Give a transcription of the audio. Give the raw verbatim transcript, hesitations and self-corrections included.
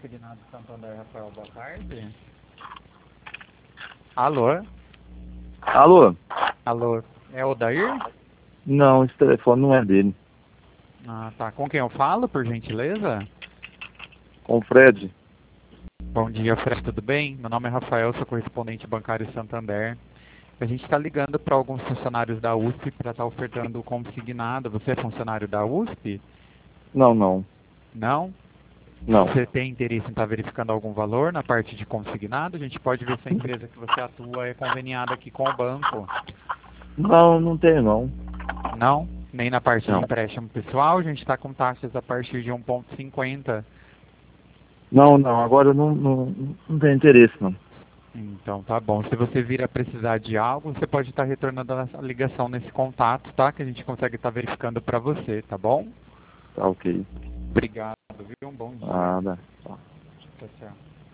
Consignado Santander, Rafael, boa tarde. Alô? Alô? Alô, é o Odair? Não, esse telefone não é dele. Ah, tá. Com quem eu falo, por gentileza? Com o Fred. Bom dia, Fred, tudo bem? Meu nome é Rafael, sou correspondente bancário Santander. A gente está ligando para alguns funcionários da U S P para estar ofertando o consignado. Você é funcionário da U S P? Não, não. Não? Não. Você tem interesse em estar verificando algum valor na parte de consignado? A gente pode ver se a empresa que você atua é conveniada aqui com o banco. Não, não tenho não. Não? Nem na parte de Não. empréstimo pessoal, a gente está com taxas a partir de um vírgula cinquenta. Não, não. Agora eu não, não, não tenho interesse não. Então tá bom. Se você vir a precisar de algo, você pode estar retornando a ligação nesse contato, tá? Que a gente consegue estar verificando para você, tá bom? Tá ok. Obrigado, viu? Um bom dia. Nada. Tchau, tchau.